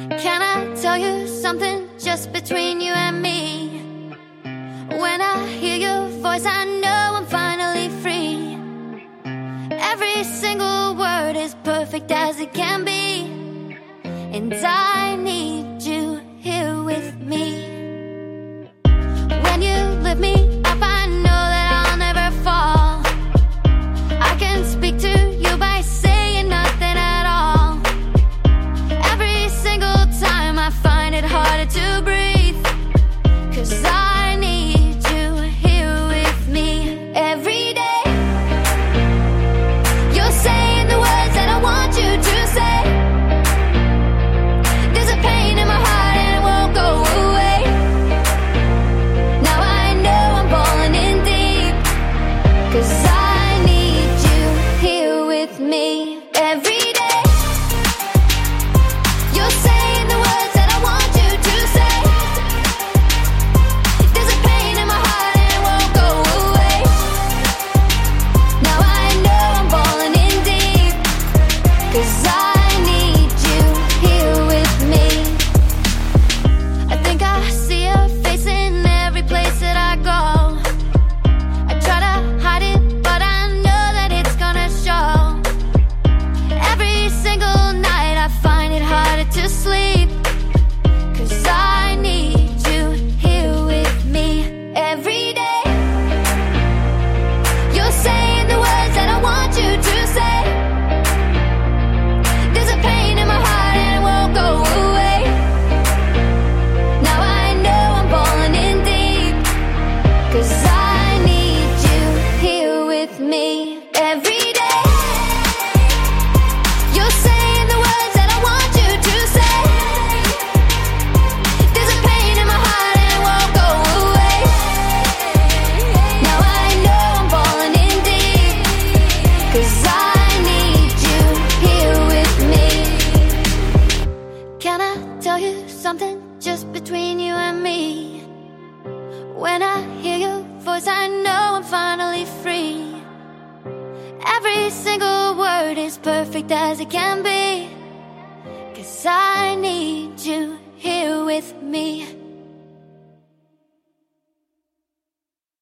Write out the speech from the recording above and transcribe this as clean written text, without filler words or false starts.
Can I tell you something just between you and me? When I hear your voice, I know I'm finally free. Every single word is perfect as it can be, and I need you here with me. When you lift me up, I know that I'll never fall. I can speak to you by saying nothing at all. Every single time I find it harder to breathe, 'cause I need you here with me every day. You're saying the words that I want you to say. There's a pain in my heart and it won't go away. Now I know I'm falling in deep, 'cause I need you here with me every day. You're saying the words that I want you to say. There's a pain in my heart and it won't go away. Now I know I'm falling in deep, 'cause I need you here with me. I think I see your face in every place that I go. I try to hide it, but I know that it's gonna show. Every single night I find it harder to sleep, 'cause I need you here with me every day. You're saying the words that I want you to say. There's a pain in my heart and it won't go away. Now I know I'm falling in deep, 'cause I need you here with me every day. You're saying the words that I want you to say. There's a pain in my heart and it won't go away. Now I know I'm falling in deep, 'cause I need you here with me. Can I tell you something just between you and me? When I hear your voice, I know I'm finally free. Every single word is perfect as it can be, 'cause I need you here with me.